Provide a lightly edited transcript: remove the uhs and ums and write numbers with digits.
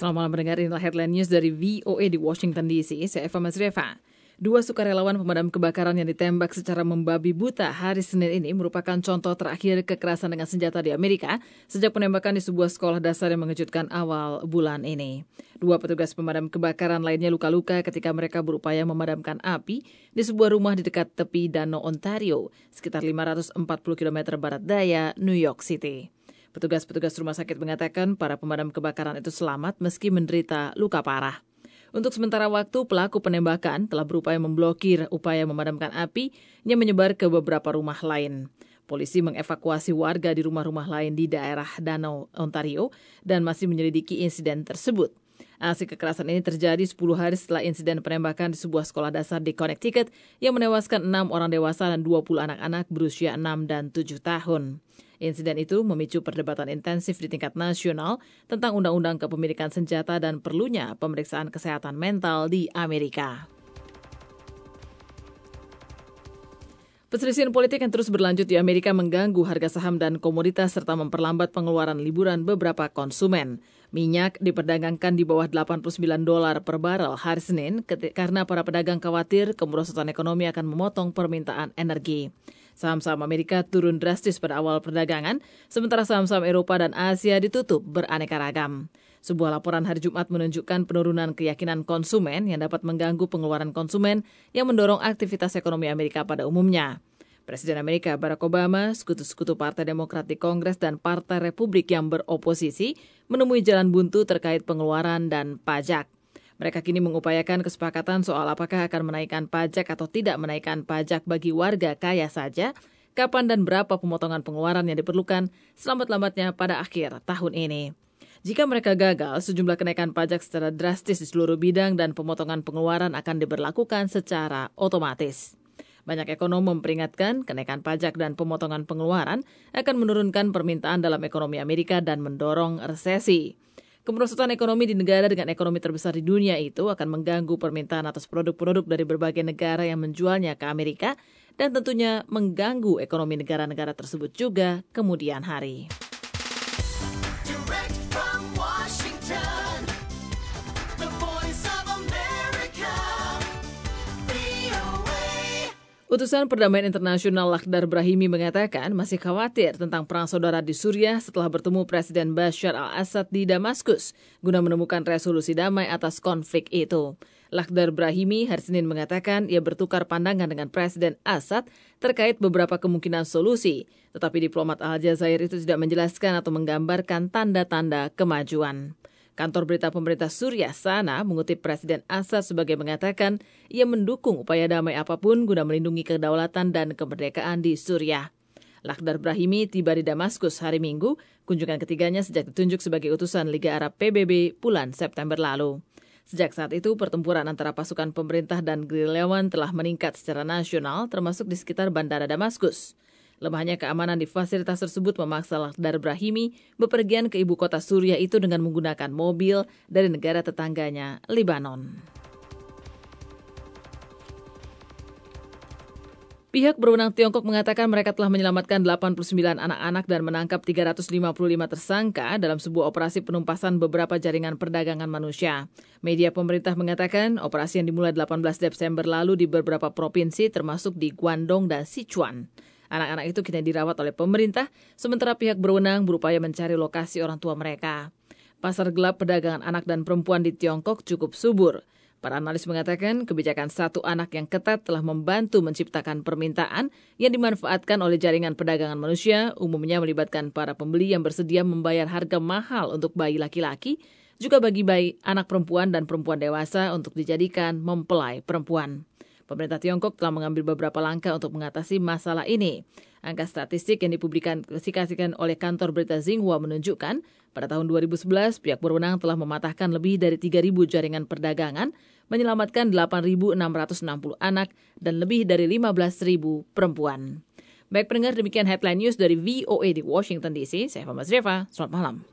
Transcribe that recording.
Selamat malam pendengar, inilah headline news dari VOA di Washington DC. Saya Eva Masreva. 2 sukarelawan pemadam kebakaran yang ditembak secara membabi buta hari Senin ini merupakan contoh terakhir kekerasan dengan senjata di Amerika sejak penembakan di sebuah sekolah dasar yang mengejutkan awal bulan ini. 2 petugas pemadam kebakaran lainnya luka-luka ketika mereka berupaya memadamkan api di sebuah rumah di dekat tepi Danau Ontario, sekitar 540 km barat daya New York City. Petugas-petugas rumah sakit mengatakan para pemadam kebakaran itu selamat meski menderita luka parah. Untuk sementara waktu, pelaku penembakan telah berupaya memblokir upaya memadamkan api yang menyebar ke beberapa rumah lain. Polisi mengevakuasi warga di rumah-rumah lain di daerah Danau Ontario dan masih menyelidiki insiden tersebut. Aksi kekerasan ini terjadi 10 hari setelah insiden penembakan di sebuah sekolah dasar di Connecticut yang menewaskan 6 orang dewasa dan 20 anak-anak berusia 6 dan 7 tahun. Insiden itu memicu perdebatan intensif di tingkat nasional tentang undang-undang kepemilikan senjata dan perlunya pemeriksaan kesehatan mental di Amerika. Perselisihan politik yang terus berlanjut di Amerika mengganggu harga saham dan komoditas serta memperlambat pengeluaran liburan beberapa konsumen. Minyak diperdagangkan di bawah $89 per barel hari Senin karena para pedagang khawatir kemerosotan ekonomi akan memotong permintaan energi. Saham-saham Amerika turun drastis pada awal perdagangan, sementara saham-saham Eropa dan Asia ditutup beraneka ragam. Sebuah laporan hari Jumat menunjukkan penurunan keyakinan konsumen yang dapat mengganggu pengeluaran konsumen yang mendorong aktivitas ekonomi Amerika pada umumnya. Presiden Amerika Barack Obama, sekutu-sekutu Partai Demokrat di Kongres dan Partai Republik yang beroposisi menemui jalan buntu terkait pengeluaran dan pajak. Mereka kini mengupayakan kesepakatan soal apakah akan menaikkan pajak atau tidak menaikkan pajak bagi warga kaya saja, kapan dan berapa pemotongan pengeluaran yang diperlukan selambat-lambatnya pada akhir tahun ini. Jika mereka gagal, sejumlah kenaikan pajak secara drastis di seluruh bidang dan pemotongan pengeluaran akan diberlakukan secara otomatis. Banyak ekonom memperingatkan kenaikan pajak dan pemotongan pengeluaran akan menurunkan permintaan dalam ekonomi Amerika dan mendorong resesi. Kemerosotan ekonomi di negara dengan ekonomi terbesar di dunia itu akan mengganggu permintaan atas produk-produk dari berbagai negara yang menjualnya ke Amerika dan tentunya mengganggu ekonomi negara-negara tersebut juga kemudian hari. Utusan Perdamaian Internasional Lakhdar Brahimi mengatakan masih khawatir tentang perang saudara di Suriah setelah bertemu Presiden Bashar al-Assad di Damaskus guna menemukan resolusi damai atas konflik itu. Lakhdar Brahimi hari Senin mengatakan ia bertukar pandangan dengan Presiden Assad terkait beberapa kemungkinan solusi, tetapi diplomat Al-Jazair itu tidak menjelaskan atau menggambarkan tanda-tanda kemajuan. Kantor berita pemerintah Suriah Sana mengutip Presiden Assad sebagai mengatakan ia mendukung upaya damai apapun guna melindungi kedaulatan dan kemerdekaan di Suriah. Lakhdar Brahimi tiba di Damaskus hari Minggu, kunjungan ketiganya sejak ditunjuk sebagai utusan Liga Arab PBB bulan September lalu. Sejak saat itu, pertempuran antara pasukan pemerintah dan gerilyawan telah meningkat secara nasional, termasuk di sekitar bandara Damaskus. Lemahnya keamanan di fasilitas tersebut memaksa Lakhdar Brahimi bepergian ke ibu kota Suriah itu dengan menggunakan mobil dari negara tetangganya, Lebanon. Pihak berwenang Tiongkok mengatakan mereka telah menyelamatkan 89 anak-anak dan menangkap 355 tersangka dalam sebuah operasi penumpasan beberapa jaringan perdagangan manusia. Media pemerintah mengatakan operasi yang dimulai 18 Desember lalu di beberapa provinsi termasuk di Guangdong dan Sichuan. Anak-anak itu kini dirawat oleh pemerintah, sementara pihak berwenang berupaya mencari lokasi orang tua mereka. Pasar gelap perdagangan anak dan perempuan di Tiongkok cukup subur. Para analis mengatakan kebijakan satu anak yang ketat telah membantu menciptakan permintaan yang dimanfaatkan oleh jaringan perdagangan manusia, umumnya melibatkan para pembeli yang bersedia membayar harga mahal untuk bayi laki-laki, juga bagi bayi anak perempuan dan perempuan dewasa untuk dijadikan mempelai perempuan. Pemerintah Tiongkok telah mengambil beberapa langkah untuk mengatasi masalah ini. Angka statistik yang dipublikasikan oleh kantor berita Xinhua menunjukkan pada tahun 2011 pihak berwenang telah mematahkan lebih dari 3.000 jaringan perdagangan, menyelamatkan 8.660 anak dan lebih dari 15.000 perempuan. Baik pendengar, demikian headline news dari VOA di Washington DC. Saya Eva Masreva, selamat malam.